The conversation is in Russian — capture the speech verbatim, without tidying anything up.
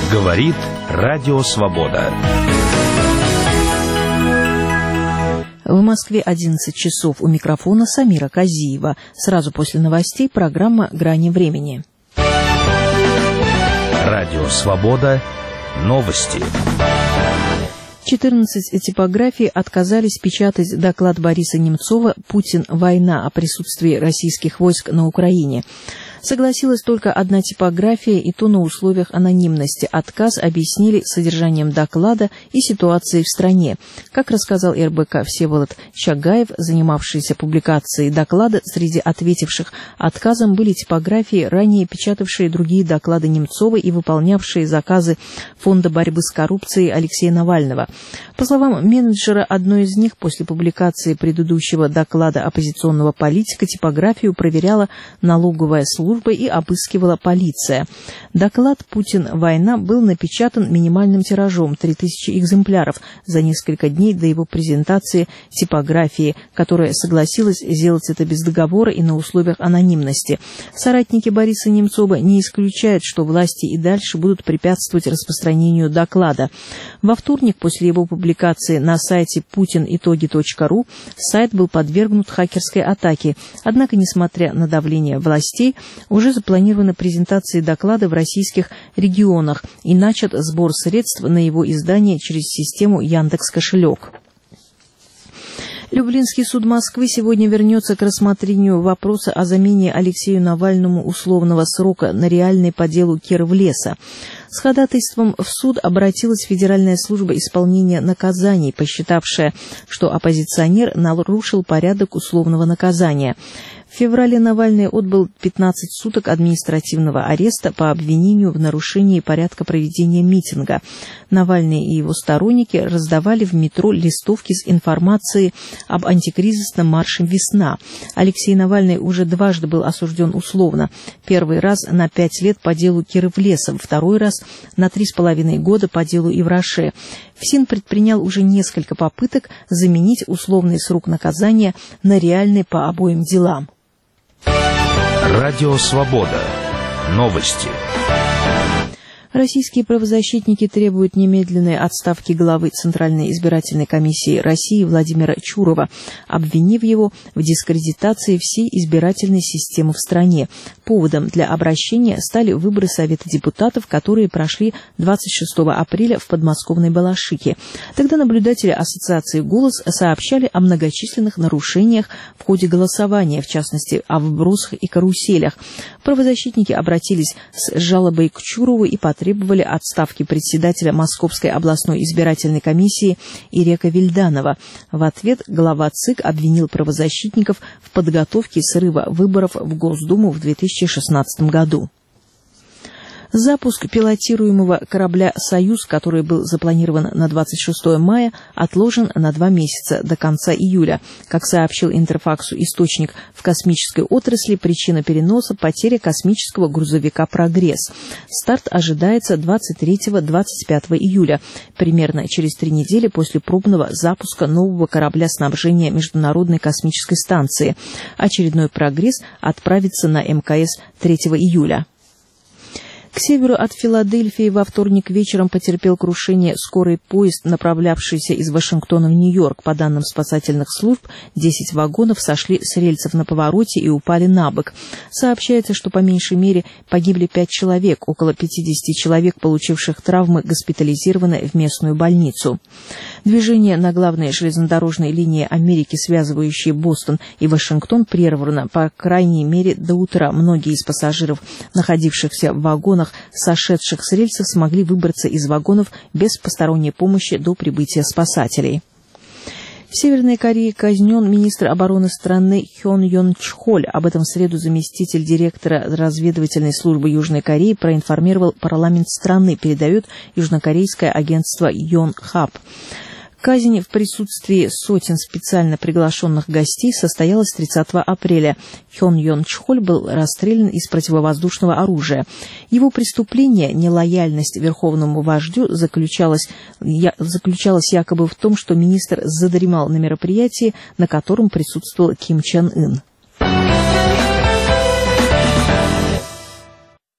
Говорит Радио Свобода. В Москве одиннадцать часов. У микрофона Самира Казиева. Сразу после новостей программа «Грани времени». Радио Свобода. Новости. четырнадцать типографий отказались печатать доклад Бориса Немцова «Путин. Война» о присутствии российских войск на Украине. Согласилась только одна типография, и то на условиях анонимности. Отказ объяснили содержанием доклада и ситуацией в стране. Как рассказал эр бэ ка Всеволод Чагаев, занимавшийся публикацией доклада, среди ответивших отказом были типографии, ранее печатавшие другие доклады Немцова и выполнявшие заказы Фонда борьбы с коррупцией Алексея Навального. По словам менеджера одной из них, после публикации предыдущего доклада оппозиционного политика типографию проверяла налоговая служба и обыскивала полиция. Доклад «Путин. Война» был напечатан минимальным тиражом три тысячи экземпляров за несколько дней до его презентации типографии, которая согласилась сделать это без договора и на условиях анонимности. Соратники Бориса Немцова не исключают, что власти и дальше будут препятствовать распространению доклада. Во вторник, после его публикации на сайте путин итоги точка ру, сайт был подвергнут хакерской атаке. Однако, несмотря на давление властей, уже запланированы презентации доклада в российских регионах и начат сбор средств на его издание через систему Яндекс.Кошелек. Люблинский суд Москвы сегодня вернется к рассмотрению вопроса о замене Алексею Навальному условного срока на реальный по делу Кировлеса. С ходатайством в суд обратилась Федеральная служба исполнения наказаний, посчитавшая, что оппозиционер нарушил порядок условного наказания. В феврале Навальный отбыл пятнадцать суток административного ареста по обвинению в нарушении порядка проведения митинга. Навальный и его сторонники раздавали в метро листовки с информацией об антикризисном марше «Весна». Алексей Навальный уже дважды был осужден условно. Первый раз на пять лет по делу Кировлеса, второй раз на три с половиной года по делу Ивраше. ФСИН предпринял уже несколько попыток заменить условный срок наказания на реальный по обоим делам. Радио Свобода. Новости. Российские правозащитники требуют немедленной отставки главы Центральной избирательной комиссии России Владимира Чурова, обвинив его в дискредитации всей избирательной системы в стране. Поводом для обращения стали выборы Совета депутатов, которые прошли двадцать шестого апреля в подмосковной Балашихе. Тогда наблюдатели Ассоциации «Голос» сообщали о многочисленных нарушениях в ходе голосования, в частности, о вбросах и каруселях. Правозащитники обратились с жалобой к Чурову и потребовали требовали отставки председателя Московской областной избирательной комиссии Ирека Вильданова. В ответ глава ЦИК обвинил правозащитников в подготовке срыва выборов в Госдуму в две тысячи шестнадцатом году. Запуск пилотируемого корабля «Союз», который был запланирован на двадцать шестого мая, отложен на два месяца, до конца июля. Как сообщил Интерфаксу источник в космической отрасли, причина переноса – потеря космического грузовика «Прогресс». Старт ожидается двадцать третьего — двадцать пятого июля, примерно через три недели после пробного запуска нового корабля снабжения Международной космической станции. Очередной «Прогресс» отправится на эм ка эс третьего июля. К северу от Филадельфии во вторник вечером потерпел крушение скорый поезд, направлявшийся из Вашингтона в Нью-Йорк. По данным спасательных служб, десять вагонов сошли с рельсов на повороте и упали на бок. Сообщается, что по меньшей мере погибли пять человек, около пятидесяти человек, получивших травмы, госпитализированы в местную больницу. Движение на главной железнодорожной линии Америки, связывающей Бостон и Вашингтон, прервано по крайней мере до утра. Многие из пассажиров, находившихся в вагонах, сошедших с рельсов, смогли выбраться из вагонов без посторонней помощи до прибытия спасателей. В Северной Корее казнен министр обороны страны Хон Йон Чхоль. Об этом в среду заместитель директора разведывательной службы Южной Кореи проинформировал парламент страны, передает южнокорейское агентство Йонхап. Казнь в присутствии сотен специально приглашенных гостей состоялась тридцатого апреля. Хон Йон Чхоль был расстрелян из противовоздушного оружия. Его преступление, нелояльность верховному вождю, заключалось, я, заключалось якобы в том, что министр задремал на мероприятии, на котором присутствовал Ким Чен Ын.